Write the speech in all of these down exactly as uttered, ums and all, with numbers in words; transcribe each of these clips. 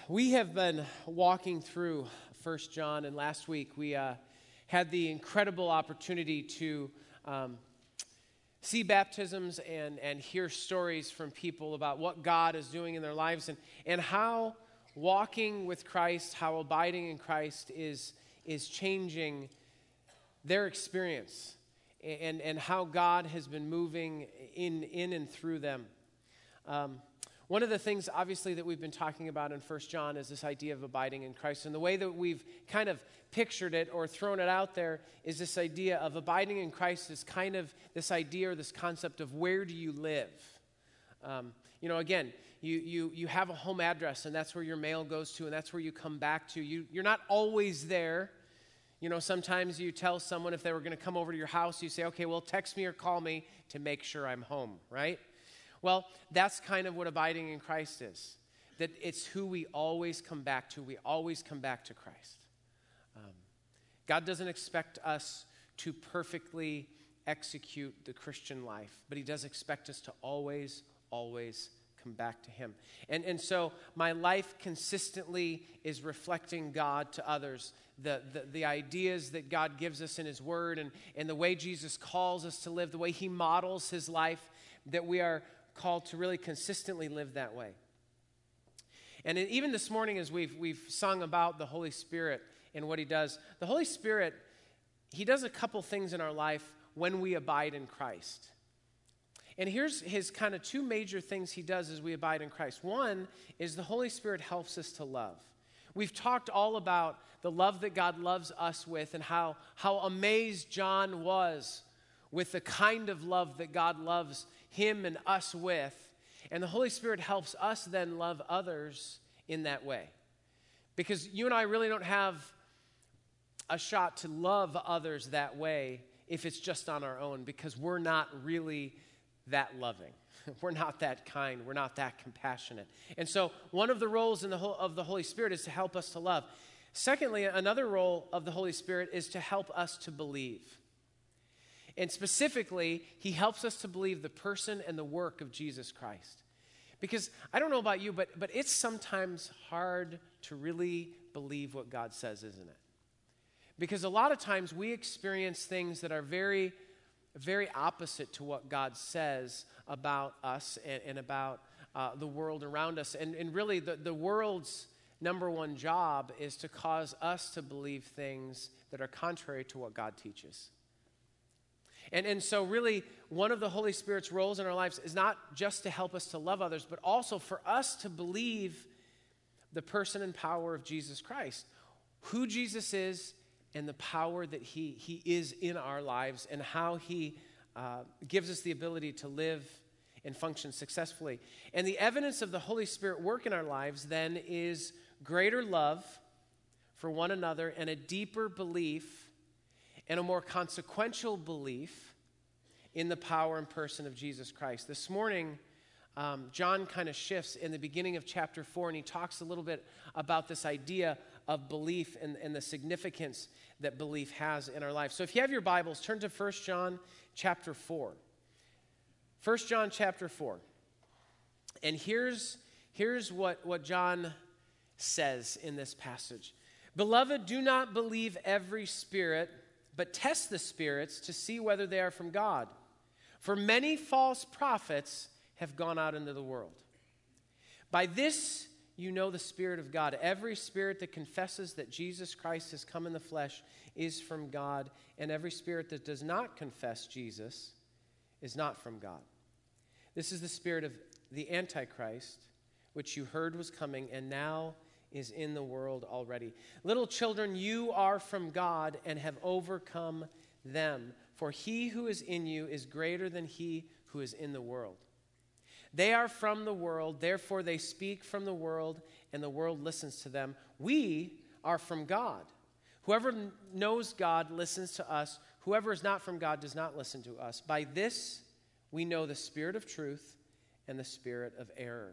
We have been walking through First John, and last week we uh, had the incredible opportunity to um, see baptisms and, and hear stories from people about what God is doing in their lives and, and how walking with Christ, how abiding in Christ is, is changing their experience and, and how God has been moving in, in and through them. Um, One of the things, obviously, that we've been talking about in First John is this idea of abiding in Christ. And the way that we've kind of pictured it or thrown it out there is this idea of abiding in Christ is kind of this idea or this concept of where do you live? Um, you know, again, you, you, you have a home address, and that's where your mail goes to, and that's where you come back to. You, you're not always there. You know, sometimes you tell someone if they were going to come over to your house, you say, okay, well, text me or call me to make sure I'm home, right? Well, that's kind of what abiding in Christ is, that it's who we always come back to. We always come back to Christ. Um, God doesn't expect us to perfectly execute the Christian life, but he does expect us to always, always come back to him. And, and so my life consistently is reflecting God to others, the, the, the ideas that God gives us in his word and, and the way Jesus calls us to live, the way he models his life, that we are called to really consistently live that way. And even this morning as we've we've sung about the Holy Spirit and what he does, the Holy Spirit, he does a couple things in our life when we abide in Christ. And here's his kind of two major things he does as we abide in Christ. One is the Holy Spirit helps us to love. We've talked all about the love that God loves us with and how, how amazed John was with the kind of love that God loves him and us with. And the Holy Spirit helps us then love others in that way. Because you and I really don't have a shot to love others that way if it's just on our own, because we're not really that loving. We're not that kind. We're not that compassionate. And so one of the roles in the whole, of the Holy Spirit is to help us to love. Secondly, another role of the Holy Spirit is to help us to believe. And specifically, he helps us to believe the person and the work of Jesus Christ. Because I don't know about you, but, but it's sometimes hard to really believe what God says, isn't it? Because a lot of times we experience things that are very, very opposite to what God says about us and, and about uh, the world around us. And, and really, the, the world's number one job is to cause us to believe things that are contrary to what God teaches. And, and so really, one of the Holy Spirit's roles in our lives is not just to help us to love others, but also for us to believe the person and power of Jesus Christ, who Jesus is and the power that he, he is in our lives and how he uh, gives us the ability to live and function successfully. And the evidence of the Holy Spirit work in our lives then is greater love for one another and a deeper belief and a more consequential belief in the power and person of Jesus Christ. This morning, um, John kind of shifts in the beginning of chapter four, and he talks a little bit about this idea of belief and, and the significance that belief has in our life. So if you have your Bibles, turn to First John chapter four. First John chapter four. And here's, here's what, what John says in this passage. Beloved, do not believe every spirit, but test the spirits to see whether they are from God. For many false prophets have gone out into the world. By this you know the Spirit of God. Every spirit that confesses that Jesus Christ has come in the flesh is from God, and every spirit that does not confess Jesus is not from God. This is the spirit of the Antichrist, which you heard was coming, and now is in the world already. Little children, you are from God and have overcome them. For he who is in you is greater than he who is in the world. They are from the world, therefore they speak from the world, and the world listens to them. We are from God. Whoever knows God listens to us. Whoever is not from God does not listen to us. By this we know the spirit of truth and the spirit of error.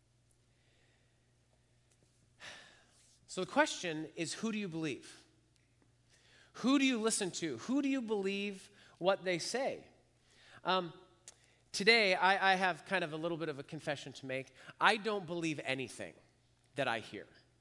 So the question is, who do you believe? Who do you listen to? Who do you believe what they say? Um, today, I, I have kind of a little bit of a confession to make. I don't believe anything that I hear.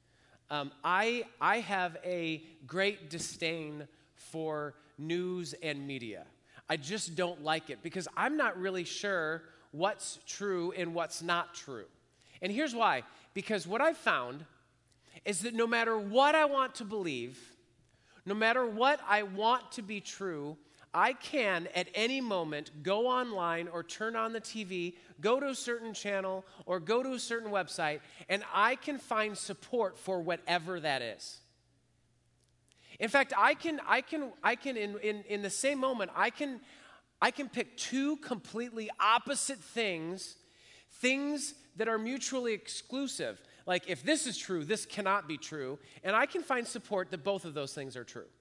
Um, I, I have a great disdain for news and media. I just don't like it because I'm not really sure what's true and what's not true. And here's why. Because what I've found is that no matter what I want to believe, no matter what I want to be true, I can at any moment go online or turn on the T V, go to a certain channel or go to a certain website, and I can find support for whatever that is. In fact, I can, I can, I can in, in, in the same moment, I can, I can pick two completely opposite things, things that are mutually exclusive. Like, if this is true, this cannot be true, and I can find support that both of those things are true.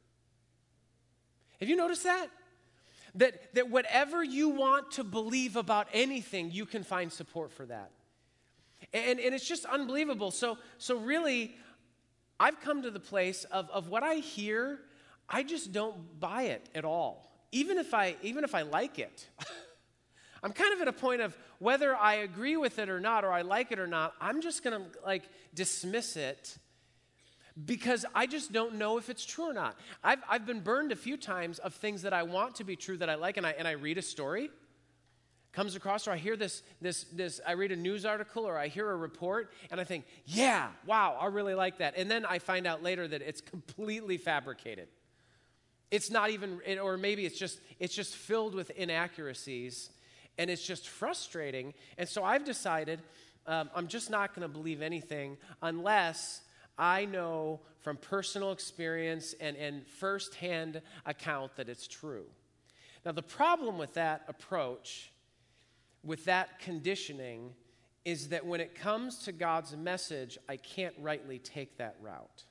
Have you noticed that? That, that whatever you want to believe about anything, you can find support for that. And, and it's just unbelievable. So, so really, I've come to the place of, of what I hear, I just don't buy it at all. Even if I, even if I like it. I'm kind of at a point of whether I agree with it or not, or I like it or not, I'm just going to like dismiss it because I just don't know if it's true or not. I've, I've been burned a few times of things that I want to be true that I like, and I, and I read a story, comes across, or I hear this, this, this, I read a news article, or I hear a report, and I think, yeah, wow, I really like that. And then I find out later that it's completely fabricated. It's not even, or maybe it's just, it's just filled with inaccuracies, and it's just frustrating. And so I've decided um, I'm just not going to believe anything unless I know from personal experience and, and firsthand account that it's true. Now, the problem with that approach, with that conditioning, is that when it comes to God's message, I can't rightly take that route.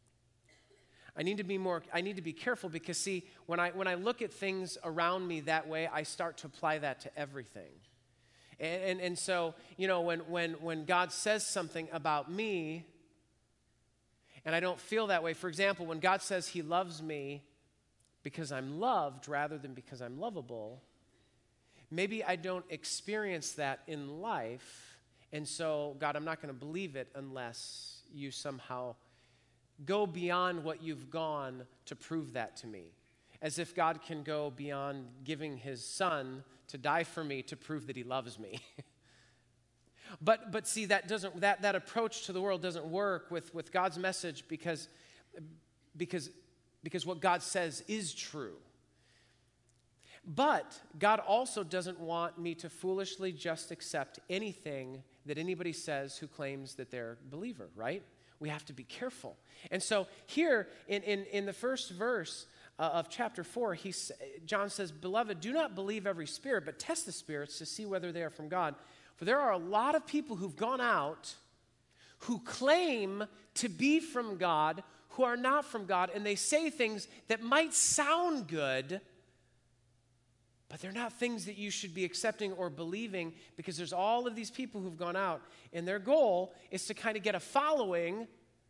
I need to be more, I need to be careful because, see, when I, when I look at things around me that way, I start to apply that to everything. And, and, and so, you know, when, when, when God says something about me, and I don't feel that way. For example, when God says he loves me because I'm loved rather than because I'm lovable, maybe I don't experience that in life. And so, God, I'm not going to believe it unless you somehow go beyond what you've gone to prove that to me. As if God can go beyond giving his son to die for me to prove that he loves me. But but see, that doesn't that, that approach to the world doesn't work with, with God's message because, because, because what God says is true. But God also doesn't want me to foolishly just accept anything that anybody says who claims that they're a believer, right? We have to be careful. And so here in, in, in the first verse uh, of chapter four, he, John says, "Beloved, do not believe every spirit, but test the spirits to see whether they are from God. For there are a lot of people who've gone out who claim to be from God, who are not from God, and they say things that might sound good, but they're not things that you should be accepting or believing because there's all of these people who've gone out, and their goal is to kind of get a following,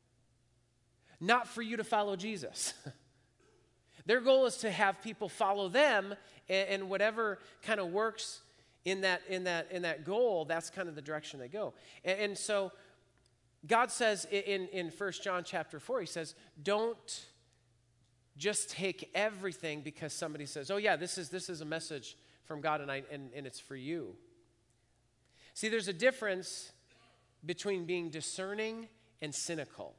not for you to follow Jesus." Their goal is to have people follow them, and, and whatever kind of works In that, in that, in that goal, that's kind of the direction they go. And, and so God says in, in First John chapter four, he says, don't just take everything because somebody says, oh yeah, this is, this is a message from God and, I, and, and it's for you. See, there's a difference between being discerning and cynical.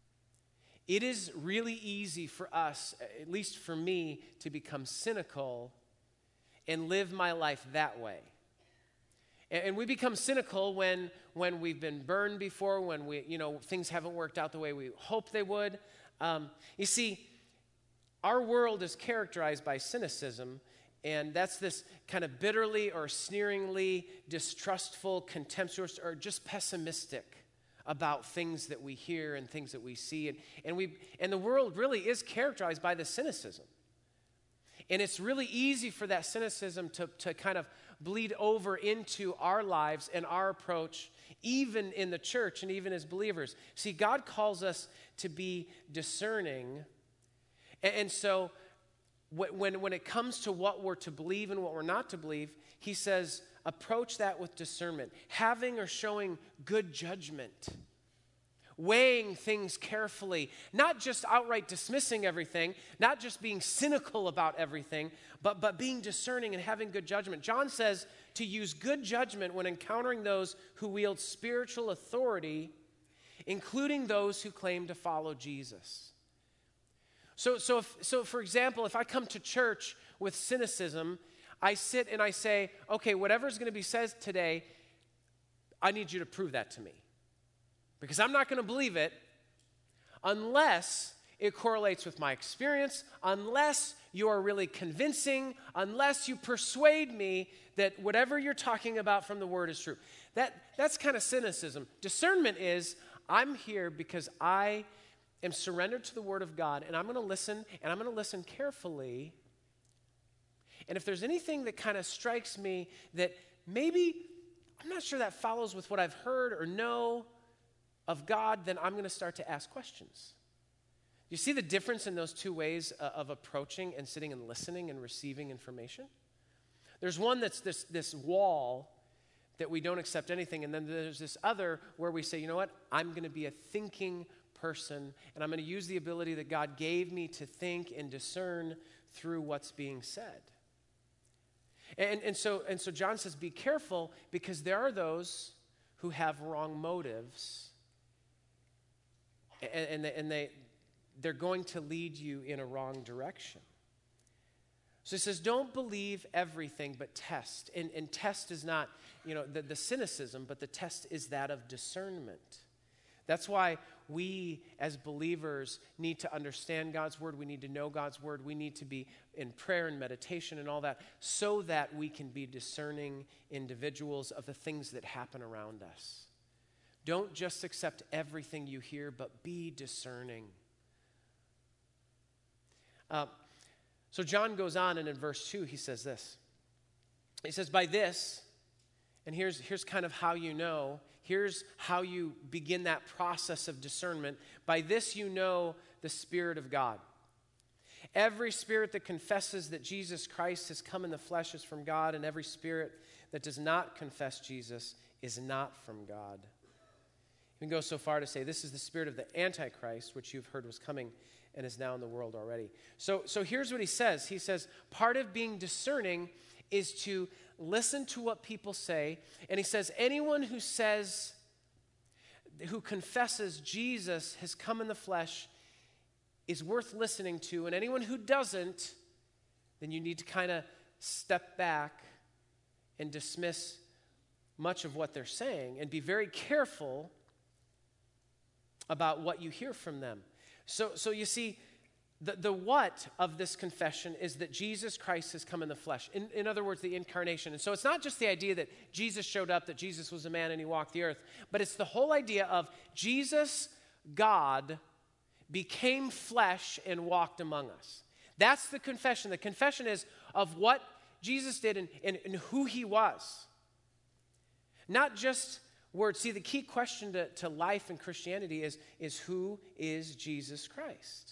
It is really easy for us, at least for me, to become cynical and live my life that way. And we become cynical when, when we've been burned before, when we, you know, things haven't worked out the way we hoped they would. Um, you see, our world is characterized by cynicism, and that's this kind of bitterly or sneeringly distrustful, contemptuous, or just pessimistic about things that we hear and things that we see. And, and, we, and the world really is characterized by the cynicism. And it's really easy for that cynicism to, to kind of bleed over into our lives and our approach, even in the church and even as believers. See, God calls us to be discerning. And, and so when, when it comes to what we're to believe and what we're not to believe, he says, approach that with discernment, having or showing good judgment. weighing things carefully, not just outright dismissing everything, not just being cynical about everything, but, but being discerning and having good judgment. John says to use good judgment when encountering those who wield spiritual authority, including those who claim to follow Jesus. So, so, if, so for example, if I come to church with cynicism, I sit and I say, okay, whatever's going to be said today, I need you to prove that to me. Because I'm not going to believe it unless it correlates with my experience, unless you are really convincing, unless you persuade me that whatever you're talking about from the Word is true. That, that's kind of cynicism. Discernment is, I'm here because I am surrendered to the Word of God, and I'm going to listen, and I'm going to listen carefully. And if there's anything that kind of strikes me that maybe I'm not sure that follows with what I've heard or know of God, then I'm going to start to ask questions. You see the difference in those two ways uh, of approaching and sitting and listening and receiving information? There's one that's this, this wall that we don't accept anything, and then there's this other where we say, you know what, I'm going to be a thinking person, and I'm going to use the ability that God gave me to think and discern through what's being said. And, and, so, and so John says, be careful, because there are those who have wrong motives, and, and, they, and they, they're going to lead you in a wrong direction. So he says, don't believe everything, but test. And, and test is not, you know, the, the cynicism, but the test is that of discernment. That's why we as believers need to understand God's word. We need to know God's word. We need to be in prayer and meditation and all that so that we can be discerning individuals of the things that happen around us. Don't just accept everything you hear, but be discerning. Uh, so John goes on, and in verse two, he says this. He says, by this, and here's, here's kind of how you know, here's how you begin that process of discernment. By this you know the Spirit of God. Every spirit that confesses that Jesus Christ has come in the flesh is from God, and every spirit that does not confess Jesus is not from God. You can go so far to say this is the spirit of the Antichrist, which you've heard was coming and is now in the world already. So, so here's what he says. He says, part of being discerning is to listen to what people say. And he says, anyone who says, who confesses Jesus has come in the flesh is worth listening to. And anyone who doesn't, then you need to kind of step back and dismiss much of what they're saying and be very careful about what you hear from them. So, so you see, the, the what of this confession is that Jesus Christ has come in the flesh. In, in other words, the incarnation. And so it's not just the idea that Jesus showed up, that Jesus was a man and he walked the earth, but it's the whole idea of Jesus, God, became flesh and walked among us. That's the confession. The confession is of what Jesus did and, and, and who he was. Not just words. See, the key question to, to life and Christianity is, is who is Jesus Christ?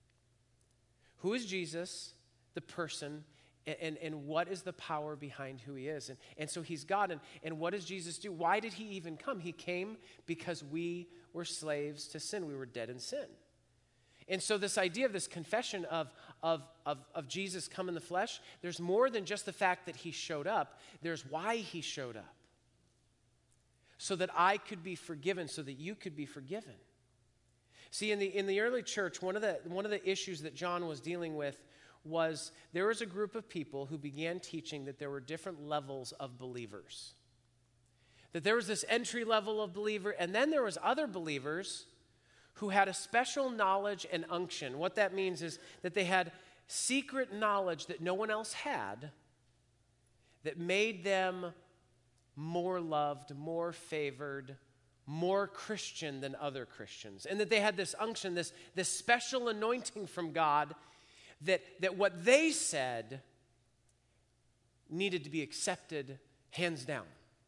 Who is Jesus, the person, and, and, and what is the power behind who he is? And, and so he's God, and, and what does Jesus do? Why did he even come? He came because we were slaves to sin. We were dead in sin. And so this idea of this confession of, of, of, of Jesus come in the flesh, there's more than just the fact that he showed up. There's why he showed up. So that I could be forgiven, so that you could be forgiven. See, in the in the early church, one of the one of the issues that John was dealing with was there was a group of people who began teaching that there were different levels of believers. That there was this entry level of believer, and then there was other believers who had a special knowledge and unction. What that means is that they had secret knowledge that no one else had that made them more loved, more favored, more Christian than other Christians. And that they had this unction, this, this special anointing from God that, that what they said needed to be accepted hands down.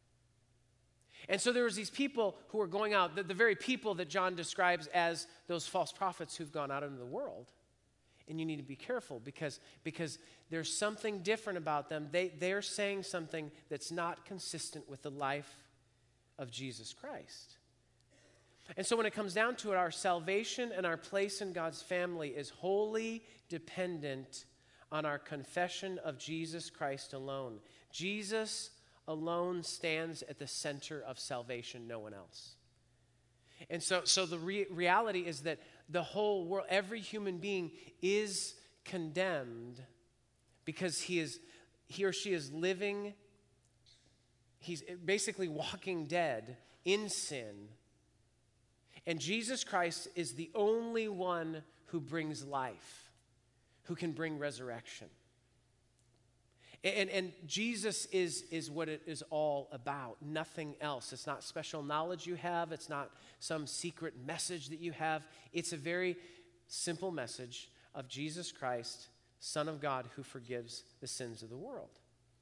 And so there was these people who were going out, the, the very people that John describes as those false prophets who've gone out into the world. And you need to be careful because, because there's something different about them. They, they're saying something that's not consistent with the life of Jesus Christ. And so when it comes down to it, our salvation and our place in God's family is wholly dependent on our confession of Jesus Christ alone. Jesus alone stands at the center of salvation, no one else. And so, so the re- reality is that the whole world, every human being is condemned because he is, he or she is living, he's basically walking dead in sin. And Jesus Christ is the only one who brings life, who can bring resurrection. And, and Jesus is, is what it is all about, nothing else. It's not special knowledge you have. It's not some secret message that you have. It's a very simple message of Jesus Christ, Son of God, who forgives the sins of the world.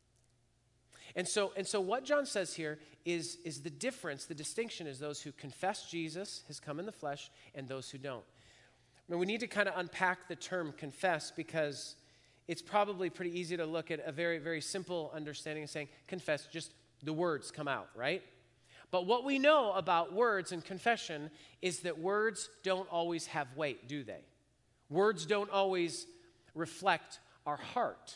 And so, and so what John says here is, is the difference, the distinction is those who confess Jesus has come in the flesh and those who don't. Now, we need to kind of unpack the term confess because it's probably pretty easy to look at a very, very simple understanding of saying confess, just the words come out, right? But what we know about words and confession is that words don't always have weight, do they? Words don't always reflect our heart.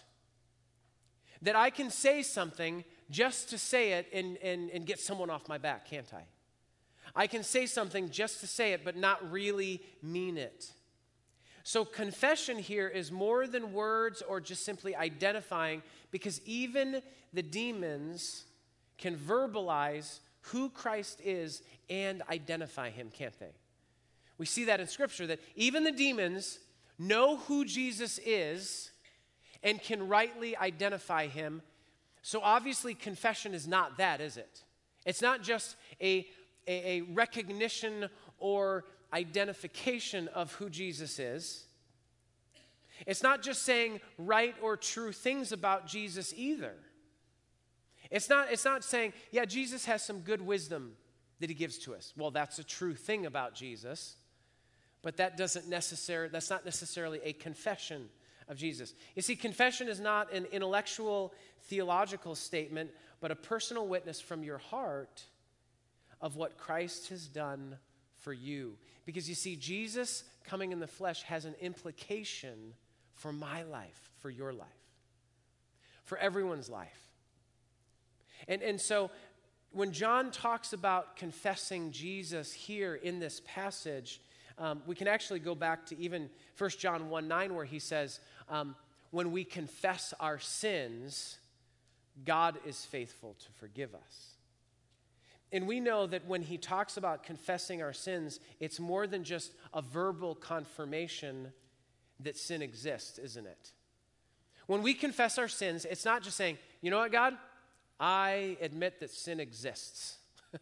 That I can say something just to say it and, and, and get someone off my back, can't I? I can say something just to say it, but not really mean it. So confession here is more than words or just simply identifying, because even the demons can verbalize who Christ is and identify him, can't they? We see that in Scripture, that even the demons know who Jesus is and can rightly identify him. So obviously confession is not that, is it? It's not just a, a, a recognition or identification of who Jesus is. It's not just saying right or true things about Jesus either. It's not, it's not saying, yeah, Jesus has some good wisdom that he gives to us. Well, that's a true thing about Jesus, but that doesn't necessarily, that's not necessarily a confession of Jesus. You see, confession is not an intellectual, theological statement, but a personal witness from your heart of what Christ has done for you. Because you see, Jesus coming in the flesh has an implication for my life, for your life, for everyone's life. And, and so when John talks about confessing Jesus here in this passage, um, we can actually go back to even First John one nine, where he says, um, when we confess our sins, God is faithful to forgive us. And we know that when he talks about confessing our sins, it's more than just a verbal confirmation that sin exists, isn't it? When we confess our sins, it's not just saying, you know what, God? I admit that sin exists.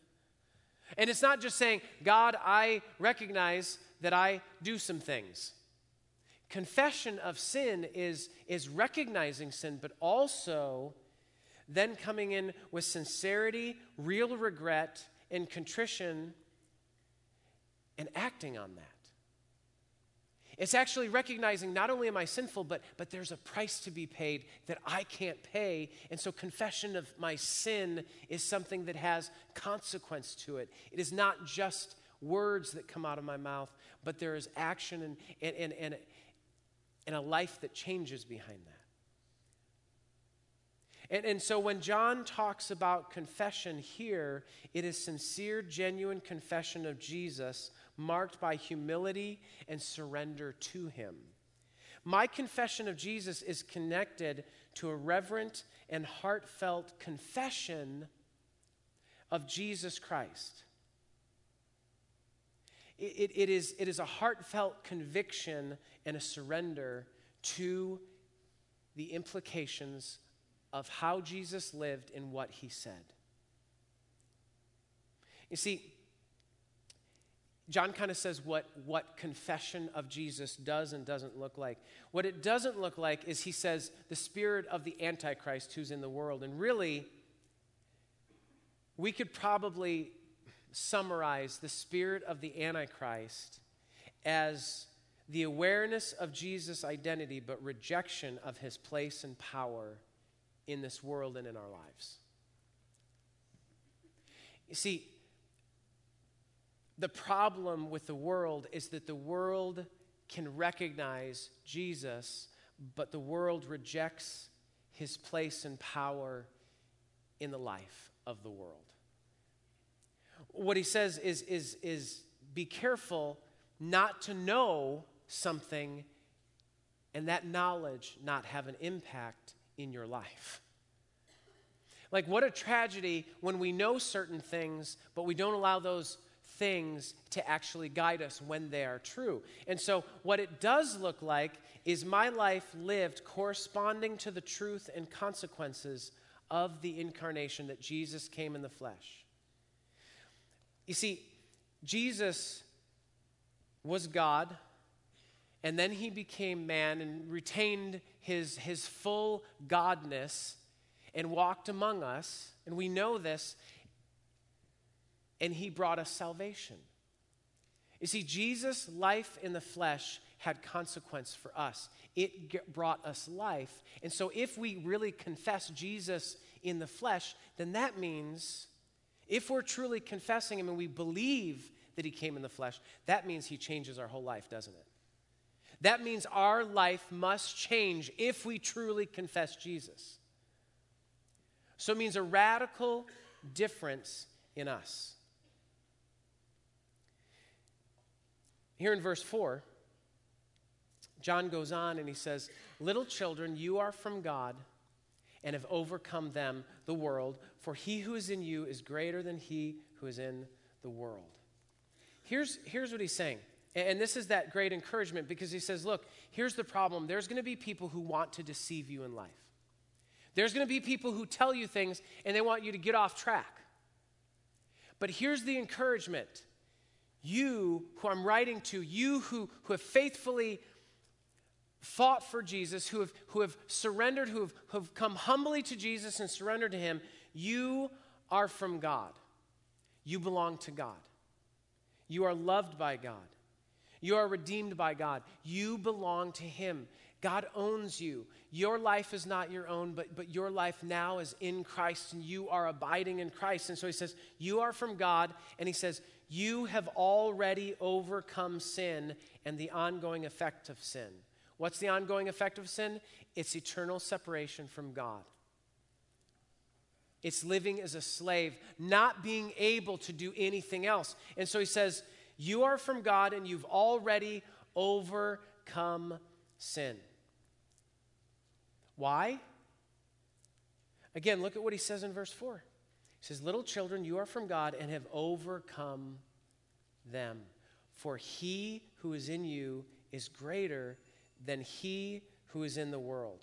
And it's not just saying, God, I recognize that I do some things. Confession of sin is, is recognizing sin, but also then coming in with sincerity, real regret, and contrition, and acting on that. It's actually recognizing not only am I sinful, but, but there's a price to be paid that I can't pay. And so confession of my sin is something that has consequence to it. It is not just words that come out of my mouth, but there is action and, and, and, and, and a life that changes behind that. And, and so when John talks about confession here, it is sincere, genuine confession of Jesus marked by humility and surrender to him. My confession of Jesus is connected to a reverent and heartfelt confession of Jesus Christ. It, it, it, is, it is a heartfelt conviction and a surrender to the implications of how Jesus lived and what he said. You see, John kind of says what, what confession of Jesus does and doesn't look like. What it doesn't look like is he says the spirit of the Antichrist who's in the world. And really, we could probably summarize the spirit of the Antichrist as the awareness of Jesus' identity, but rejection of his place and power in this world and in our lives. You see, the problem with the world is that the world can recognize Jesus, but the world rejects his place and power in the life of the world. What he says is, is, is be careful not to know something and that knowledge not have an impact in your life. Like, what a tragedy when we know certain things, but we don't allow those things to actually guide us when they are true. And so what it does look like is my life lived corresponding to the truth and consequences of the incarnation, that Jesus came in the flesh. You see, Jesus was God, and then he became man and retained his, his full godness and walked among us, and we know this, and he brought us salvation. You see, Jesus' life in the flesh had consequence for us. It g- brought us life. And so if we really confess Jesus in the flesh, then that means, if we're truly confessing him and we believe that he came in the flesh, that means he changes our whole life, doesn't it? That means our life must change if we truly confess Jesus. So it means a radical difference in us. Here in verse four, John goes on and he says, "Little children, you are from God and have overcome them, the world, for he who is in you is greater than he who is in the world." Here's, here's what he's saying. And this is that great encouragement, because he says, look, here's the problem. There's going to be people who want to deceive you in life. There's going to be people who tell you things and they want you to get off track. But here's the encouragement. You who I'm writing to, you who, who have faithfully fought for Jesus, who have, who have surrendered, who have, who have come humbly to Jesus and surrendered to him, you are from God. You belong to God. You are loved by God. You are redeemed by God. You belong to him. God owns you. Your life is not your own, but, but your life now is in Christ, and you are abiding in Christ. And so he says, you are from God, and he says, you have already overcome sin and the ongoing effect of sin. What's the ongoing effect of sin? It's eternal separation from God. It's living as a slave, not being able to do anything else. And so he says, you are from God and you've already overcome sin. Why? Again, look at what he says in verse four. He says, little children, you are from God and have overcome them. For he who is in you is greater than he who is in the world.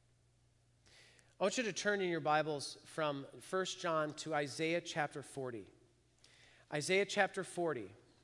I want you to turn in your Bibles from First John to Isaiah chapter forty. Isaiah chapter forty.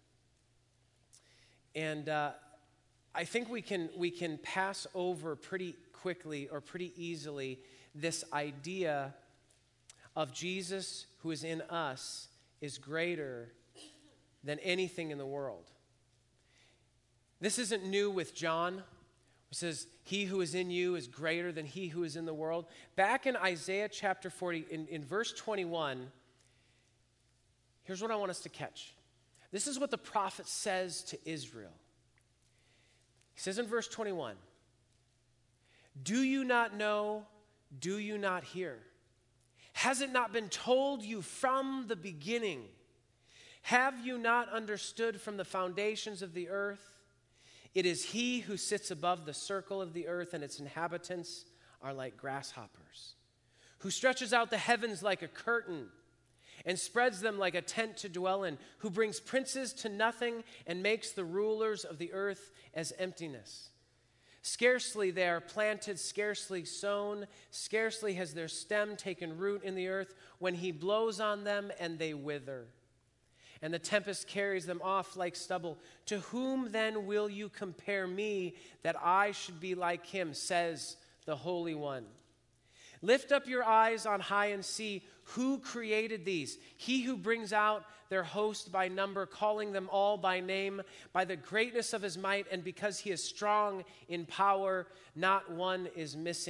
And uh, I think we can, we can pass over pretty quickly or pretty easily this idea of Jesus who is in us is greater than anything in the world. This isn't new with John. It says, he who is in you is greater than he who is in the world. Back in Isaiah chapter forty, in, in verse twenty-one, here's what I want us to catch. This is what the prophet says to Israel. He says in verse twenty-one, do you not know, do you not hear? Has it not been told you from the beginning? Have you not understood from the foundations of the earth? It is he who sits above the circle of the earth, and its inhabitants are like grasshoppers, who stretches out the heavens like a curtain and spreads them like a tent to dwell in, who brings princes to nothing and makes the rulers of the earth as emptiness. Scarcely they are planted, scarcely sown, scarcely has their stem taken root in the earth, when he blows on them and they wither. And the tempest carries them off like stubble. To whom then will you compare me, that I should be like him, says the Holy One. Lift up your eyes on high and see who created these. He who brings out their host by number, calling them all by name, by the greatness of his might, and because he is strong in power, not one is missing.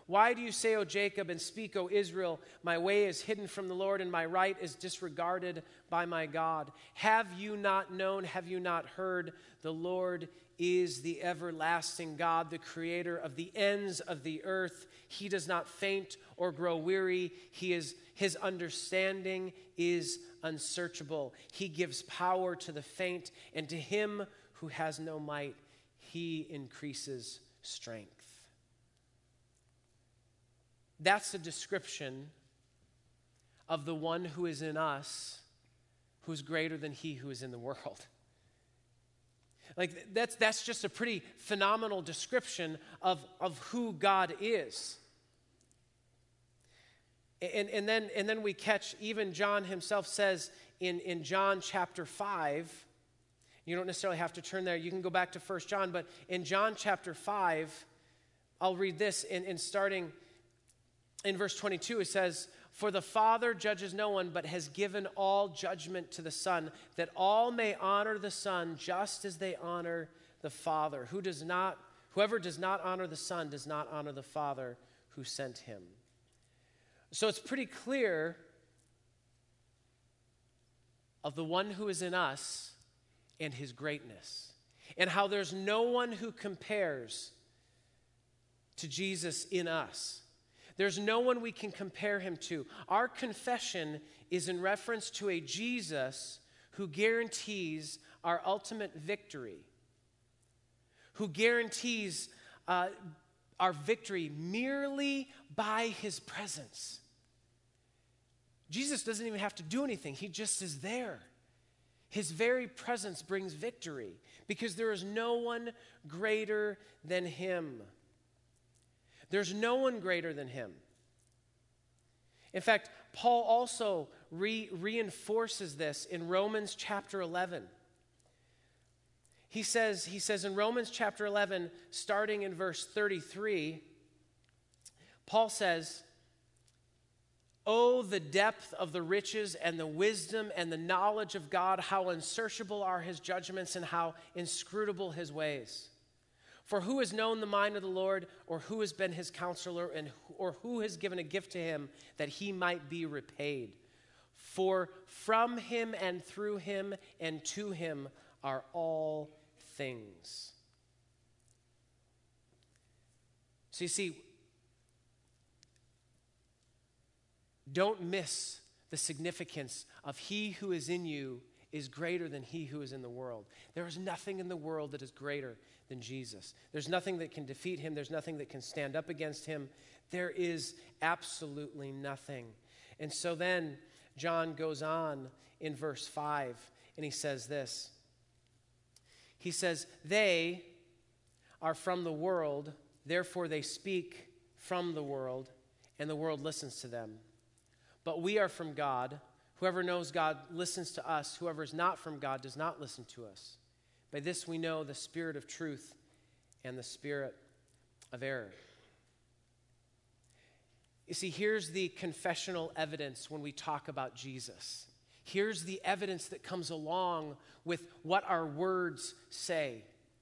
Why do you say, O Jacob, and speak, O Israel, my way is hidden from the Lord, and my right is disregarded by my God? Have you not known, have you not heard? The Lord is the everlasting God, the creator of the ends of the earth. He does not faint or grow weary. He is, his understanding is unsearchable. He gives power to the faint, and to him who has no might, he increases strength. That's a description of the one who is in us, who's greater than he who is in the world. Like, that's, that's just a pretty phenomenal description of, of who God is. And, and, then, and then we catch, even John himself says in, in John chapter five, you don't necessarily have to turn there, you can go back to First John, but in John chapter five, I'll read this in, in starting in verse twenty-two, it says, "For the Father judges no one, but has given all judgment to the Son, that all may honor the Son just as they honor the Father. Who does not, whoever does not honor the Son does not honor the Father who sent him." So it's pretty clear of the one who is in us and his greatness, and how there's no one who compares to Jesus in us. There's no one we can compare him to. Our confession is in reference to a Jesus who guarantees our ultimate victory, who guarantees uh, our victory merely by his presence. Jesus doesn't even have to do anything. He just is there. His very presence brings victory because there is no one greater than him. There's no one greater than him. In fact, Paul also re- reinforces this in Romans chapter eleven. He says, he says in Romans chapter eleven, starting in verse thirty-three, Paul says, "Oh, the depth of the riches and the wisdom and the knowledge of God, how unsearchable are his judgments and how inscrutable his ways. For who has known the mind of the Lord, or who has been his counselor, and or who has given a gift to him that he might be repaid? For from him and through him and to him are all things." So you see, don't miss the significance of he who is in you is greater than he who is in the world. There is nothing in the world that is greater than Jesus. There's nothing that can defeat him. There's nothing that can stand up against him. There is absolutely nothing. And so then John goes on in verse five, and he says this. He says, "They are from the world, therefore they speak from the world, and the world listens to them. But we are from God. Whoever knows God listens to us. Whoever is not from God does not listen to us. By this we know the spirit of truth and the spirit of error." You see, here's the confessional evidence when we talk about Jesus. Here's the evidence that comes along with what our words say.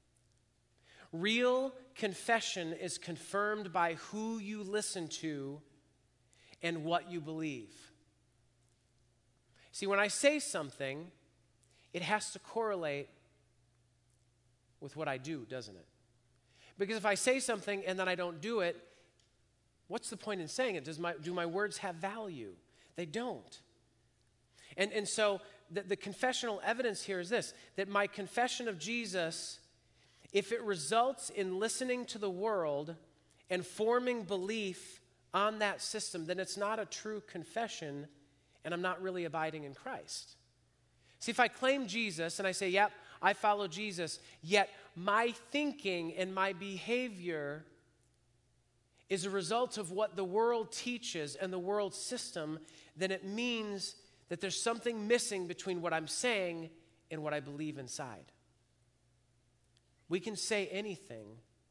Real confession is confirmed by who you listen to and what you believe. See, when I say something, it has to correlate with what I do, doesn't it? Because if I say something and then I don't do it, what's the point in saying it? Does my, do my words have value? They don't. And, and so the, the confessional evidence here is this, that my confession of Jesus, if it results in listening to the world and forming belief on that system, then it's not a true confession, and I'm not really abiding in Christ. See, if I claim Jesus and I say, yep, I follow Jesus, yet my thinking and my behavior is a result of what the world teaches and the world system, then it means that there's something missing between what I'm saying and what I believe inside. We can say anything.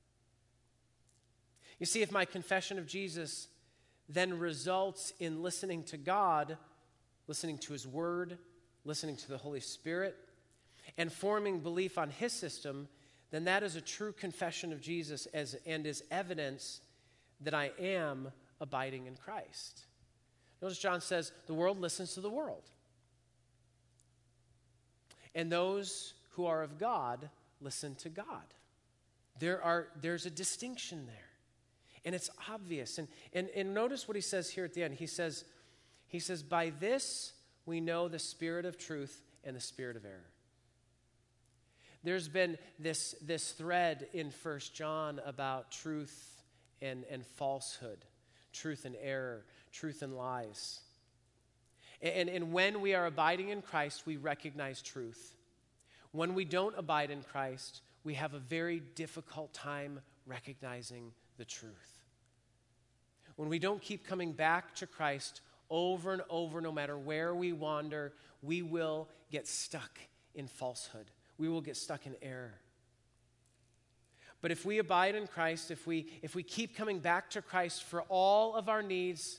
You see, if my confession of Jesus then results in listening to God, listening to his word, listening to the Holy Spirit, and forming belief on his system, then that is a true confession of Jesus as, and is evidence that I am abiding in Christ. Notice John says, the world listens to the world. And those who are of God listen to God. There are, there's a distinction there. And it's obvious. And, and, and notice what he says here at the end. He says, he says, by this we know the spirit of truth and the spirit of error. There's been this, this thread in First John about truth and, and falsehood, truth and error, truth and lies. And, and when we are abiding in Christ, we recognize truth. When we don't abide in Christ, we have a very difficult time recognizing the truth. When we don't keep coming back to Christ over and over, no matter where we wander, we will get stuck in falsehood. We will get stuck in error. But if we abide in Christ, if we, if we keep coming back to Christ for all of our needs,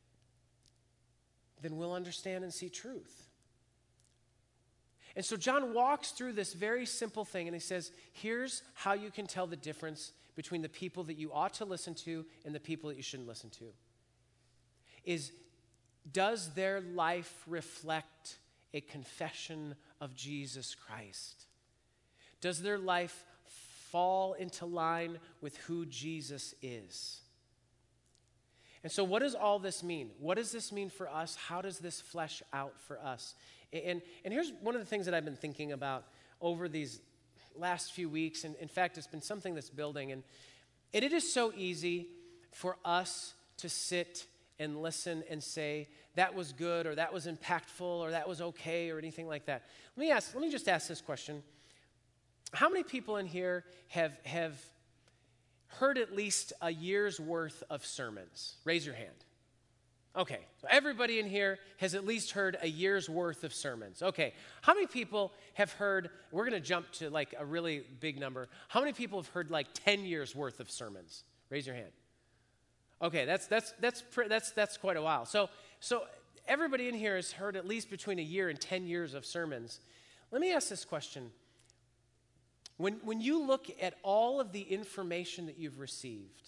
then we'll understand and see truth. And so John walks through this very simple thing, and he says, here's how you can tell the difference between the people that you ought to listen to and the people that you shouldn't listen to. Is, does their life reflect a confession of Jesus Christ? Does their life fall into line with who Jesus is? And so what does all this mean? What does this mean for us? How does this flesh out for us? And, and here's one of the things that I've been thinking about over these last few weeks. And in fact, it's been something that's building. And it, it is so easy for us to sit and listen and say, that was good, or that was impactful, or that was okay, or anything like that. Let me ask, let me just ask this question. How many people in here have, have heard at least a year's worth of sermons? Raise your hand. Okay, so everybody in here has at least heard a year's worth of sermons. Okay, how many people have heard, we're going to jump to like a really big number. How many people have heard like ten years worth of sermons? Raise your hand. Okay, that's that's that's that's that's quite a while. So so everybody in here has heard at least between a year and ten years of sermons. Let me ask this question. When when you look at all of the information that you've received,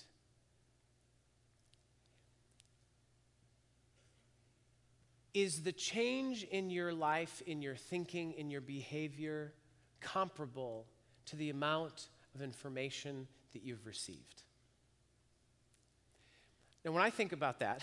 is the change in your life, in your thinking, in your behavior comparable to the amount of information that you've received? Now, when I think about that,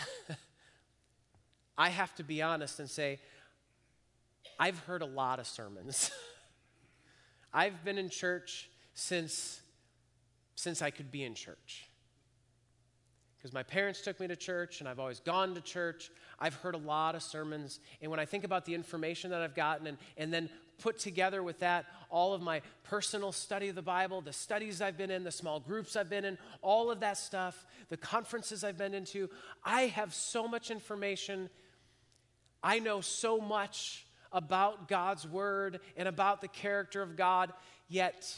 I have to be honest and say, I've heard a lot of sermons. I've been in church since, since I could be in church. Because my parents took me to church, and I've always gone to church. I've heard a lot of sermons. And when I think about the information that I've gotten, and, and then put together with that all of my personal study of the Bible, the studies I've been in, the small groups I've been in, all of that stuff, the conferences I've been into, I have so much information. I know so much about God's word and about the character of God, yet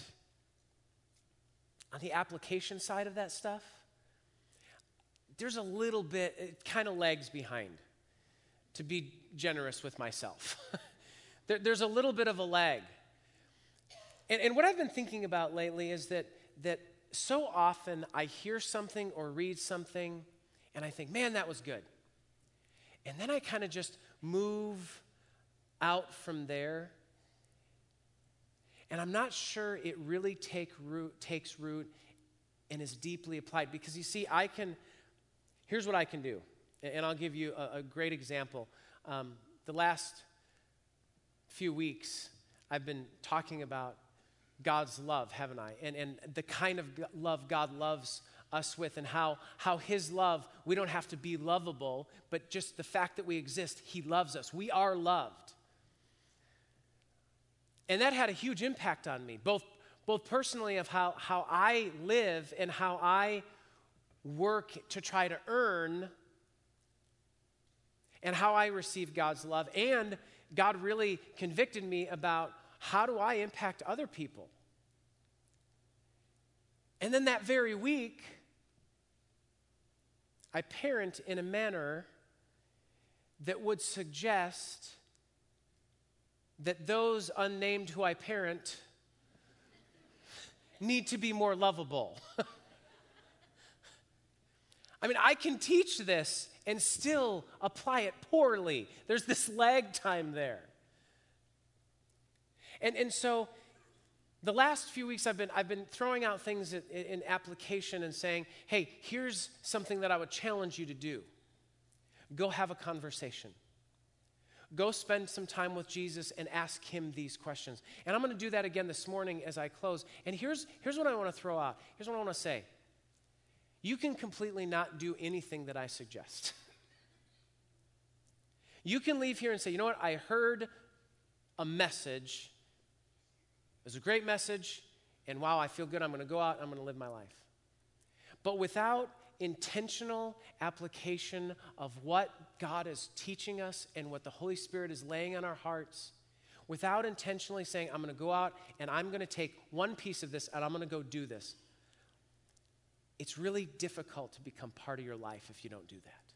on the application side of that stuff, there's a little bit, it kind of lags behind, to be generous with myself. there, there's a little bit of a lag. And, and what I've been thinking about lately is that, that so often I hear something or read something, and I think, man, that was good. And then I kind of just move out from there, and I'm not sure it really take root, takes root and is deeply applied. Because you see, I can... Here's what I can do, and I'll give you a, a great example. Um, the last few weeks, I've been talking about God's love, haven't I? And, and the kind of love God loves us with, and how, how his love, we don't have to be lovable, but just the fact that we exist, he loves us. We are loved. And that had a huge impact on me, both, both personally of how, how I live and how I work to try to earn, and how I receive God's love. And God really convicted me about how do I impact other people. And then that very week, I parent in a manner that would suggest that those unnamed who I parent need to be more lovable. I mean, I can teach this and still apply it poorly. There's this lag time there. And, and so the last few weeks I've been, I've been throwing out things in, in application and saying, hey, here's something that I would challenge you to do. Go have a conversation. Go spend some time with Jesus and ask him these questions. And I'm going to do that again this morning as I close. And here's, here's what I want to throw out. Here's what I want to say. You can completely not do anything that I suggest. You can leave here and say, you know what, I heard a message. It was a great message, and wow, I feel good. I'm going to go out and I'm going to live my life. But without intentional application of what God is teaching us and what the Holy Spirit is laying on our hearts, without intentionally saying, I'm going to go out and I'm going to take one piece of this and I'm going to go do this, it's really difficult to become part of your life if you don't do that.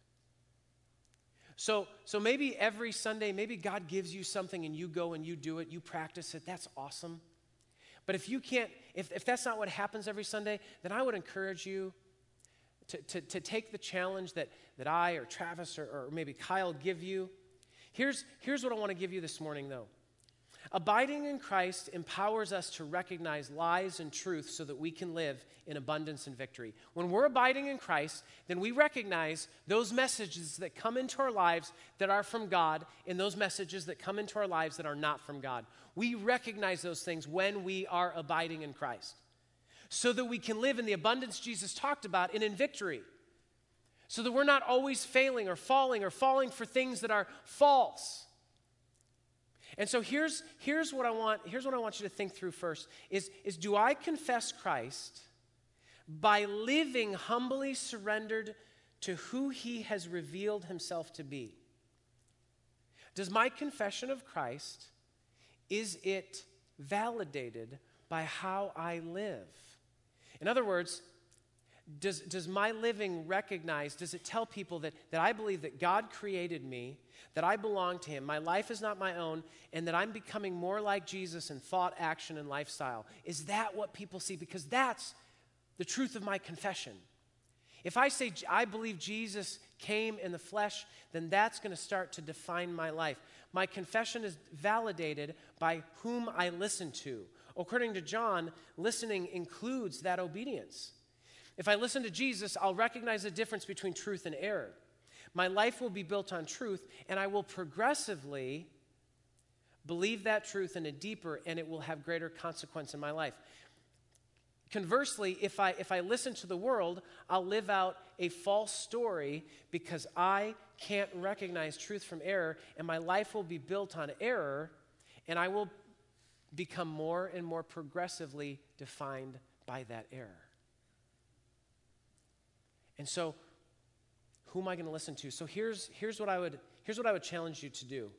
So, so maybe every Sunday, maybe God gives you something and you go and you do it, you practice it, that's awesome. But if you can't, if, if that's not what happens every Sunday, then I would encourage you to, to, to take the challenge that, that I or Travis or, or maybe Kyle give you. Here's, here's what I want to give you this morning, though. Abiding in Christ empowers us to recognize lies and truth so that we can live in abundance and victory. When we're abiding in Christ, then we recognize those messages that come into our lives that are from God and those messages that come into our lives that are not from God. We recognize those things when we are abiding in Christ so that we can live in the abundance Jesus talked about and in victory. So that we're not always failing or falling or falling for things that are false. And so here's, here's what I want, here's what I want you to think through first is, is do I confess Christ by living humbly surrendered to who he has revealed himself to be? Does my confession of Christ, is it validated by how I live? In other words, does, does my living recognize, does it tell people that, that I believe that God created me, that I belong to him, my life is not my own, and that I'm becoming more like Jesus in thought, action, and lifestyle? Is that what people see? Because that's the truth of my confession. If I say I believe Jesus came in the flesh, then that's going to start to define my life. My confession is validated by whom I listen to. According to John, listening includes that obedience. If I listen to Jesus, I'll recognize the difference between truth and error. My life will be built on truth, and I will progressively believe that truth in a deeper, and it will have greater consequence in my life. Conversely, if I, if I listen to the world, I'll live out a false story because I can't recognize truth from error, and my life will be built on error, and I will become more and more progressively defined by that error. And so, who am I going to listen to? So here's, here's, what I would, here's what I would challenge you to do.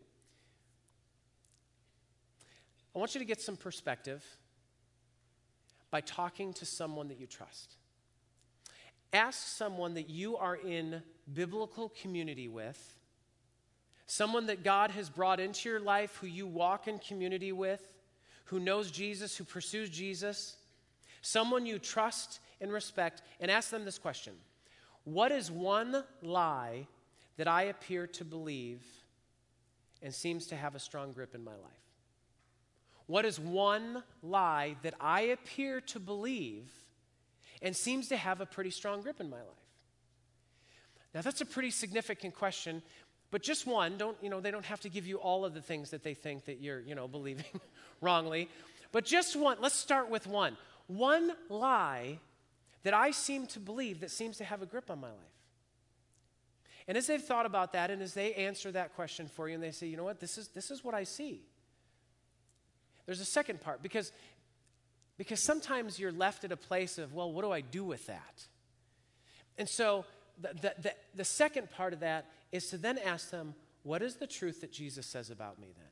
I want you to get some perspective by talking to someone that you trust. Ask someone that you are in biblical community with, someone that God has brought into your life, who you walk in community with, who knows Jesus, who pursues Jesus, someone you trust and respect, and ask them this question. What is one lie that I appear to believe and seems to have a strong grip in my life? What is one lie that I appear to believe and seems to have a pretty strong grip in my life? Now, that's a pretty significant question, but just one. Don't, you know, they don't have to give you all of the things that they think that you're, you know, believing wrongly. But just one. Let's start with one. One lie that I seem to believe that seems to have a grip on my life. And as they've thought about that, and as they answer that question for you, and they say, you know what, this is, this is what I see. There's a second part, because, because sometimes you're left at a place of, well, what do I do with that? And so the, the, the, the second part of that is to then ask them, what is the truth that Jesus says about me then?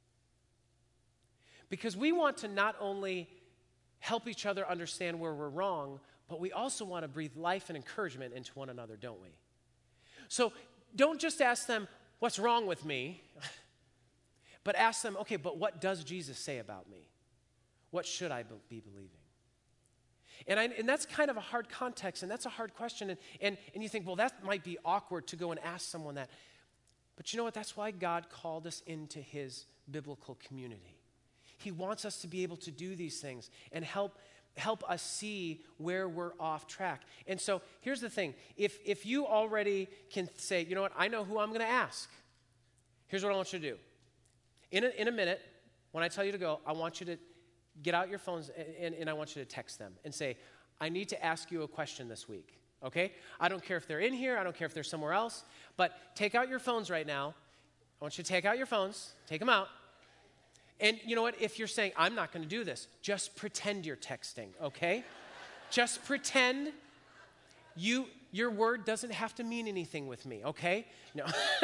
Because we want to not only help each other understand where we're wrong, but we also want to breathe life and encouragement into one another, don't we? So don't just ask them, what's wrong with me? But ask them, okay, but what does Jesus say about me? What should I be believing? And, I, and that's kind of a hard context, and that's a hard question. And, and, and you think, well, that might be awkward to go and ask someone that. But you know what? That's why God called us into his biblical community. He wants us to be able to do these things and help, help us see where we're off track. And so here's the thing. If, if you already can say, you know what, I know who I'm going to ask. Here's what I want you to do. In a, in a minute, when I tell you to go, I want you to get out your phones and, and, and I want you to text them and say, I need to ask you a question this week. Okay? I don't care if they're in here. I don't care if they're somewhere else. But take out your phones right now. I want you to take out your phones. Take them out. And you know what? If you're saying, I'm not going to do this, just pretend you're texting, okay? Just pretend you your word doesn't have to mean anything with me, okay? No.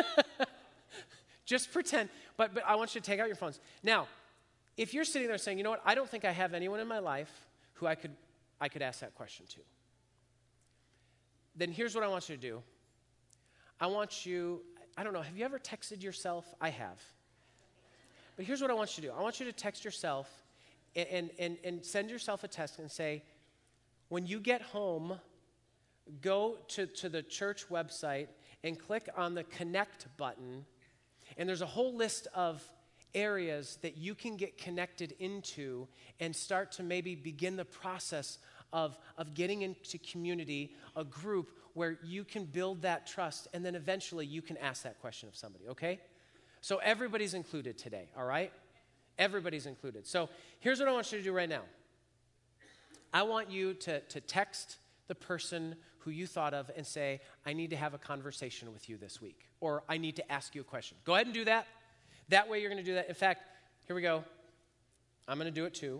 Just pretend. But, but I want you to take out your phones. Now, if you're sitting there saying, you know what? I don't think I have anyone in my life who I could I could ask that question to. Then here's what I want you to do. I want you, I don't know, have you ever texted yourself? I have. But here's what I want you to do. I want you to text yourself and, and, and, and send yourself a text and say, when you get home, go to, to the church website and click on the connect button. And there's a whole list of areas that you can get connected into and start to maybe begin the process of, of getting into community, a group where you can build that trust, and then eventually you can ask that question of somebody, okay? So everybody's included today, all right? Everybody's included. So here's what I want you to do right now. I want you to, to text the person who you thought of and say, I need to have a conversation with you this week, or I need to ask you a question. Go ahead and do that. That way you're going to do that. In fact, here we go. I'm going to do it too.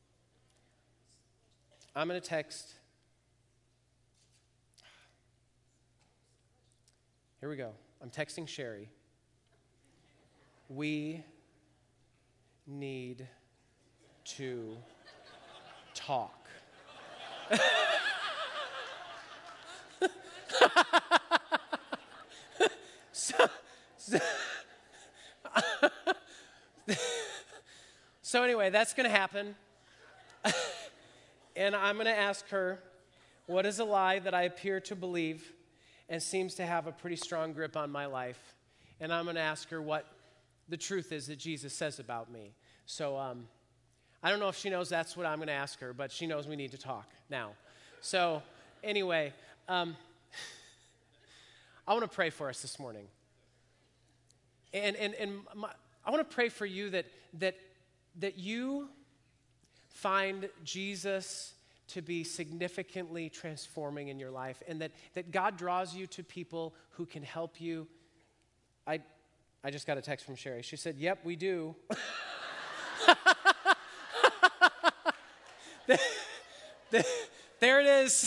I'm going to text. Here we go. I'm texting Sherry. We need to talk. so, so, so anyway, that's going to happen. And I'm going to ask her, what is a lie that I appear to believe and seems to have a pretty strong grip on my life? And I'm going to ask her what the truth is that Jesus says about me. So um, I don't know if she knows that's what I'm going to ask her, but she knows we need to talk now. So anyway, um, I want to pray for us this morning. And, and, and my, I want to pray for you that, that, that you find Jesus to be significantly transforming in your life, and that, that God draws you to people who can help you. I, I just got a text from Sherry. She said, yep, we do. There it is.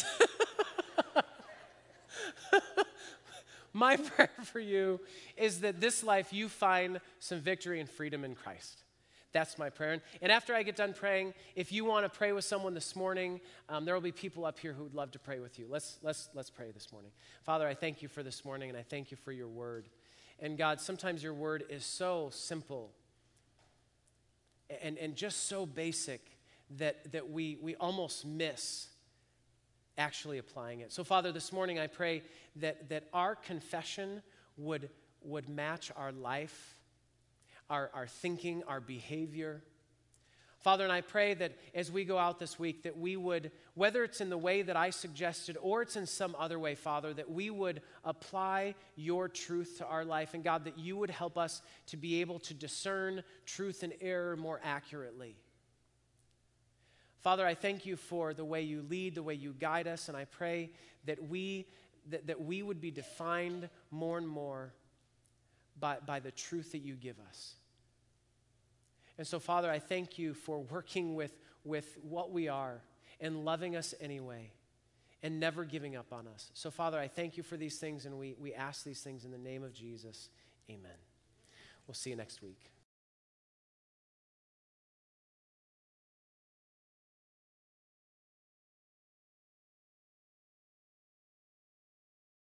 My prayer for you is that this life you find some victory and freedom in Christ. That's my prayer. And after I get done praying, if you want to pray with someone this morning, um, there will be people up here who would love to pray with you. Let's, let's, let's pray this morning. Father, I thank you for this morning, and I thank you for your word. And God, sometimes your word is so simple and, and just so basic that, that we, we almost miss actually applying it. So Father, this morning I pray that, that our confession would, would match our life, Our, our thinking, our behavior. Father, and I pray that as we go out this week, that we would, whether it's in the way that I suggested or it's in some other way, Father, that we would apply your truth to our life. And God, that you would help us to be able to discern truth and error more accurately. Father, I thank you for the way you lead, the way you guide us, and I pray that we, that, that we would be defined more and more By, by the truth that you give us. And so, Father, I thank you for working with, with what we are and loving us anyway and never giving up on us. So, Father, I thank you for these things, and we, we ask these things in the name of Jesus. Amen. We'll see you next week.